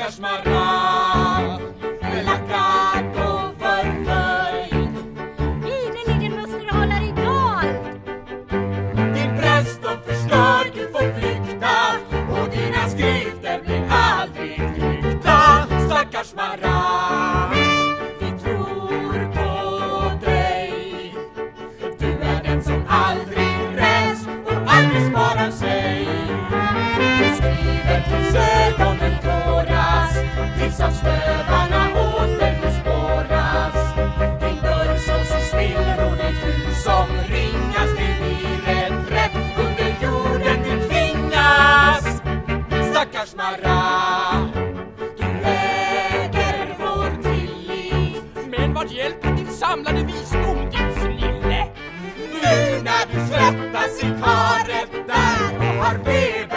Stackars Mara, belackad och förföljd. Ideligen måste du hålla dig gal. Din präst och förstörd, du får flykta, och dina skrifter blir aldrig tryckta. Stackars Mara, vi tror på dig. Du är den som aldrig räds och aldrig sparar sig. Du skriver tills ögonen tåras, tills av stövarna åter du spåras. Din dörr slås i spillror, ditt hus som ringas, det blir ett rätt under jorden du tvingas. Stackars Mara, du äger vår tillit. Men vad hjälper din samlade visdom, ditt lille? Nu när du svettas i karet där och har feber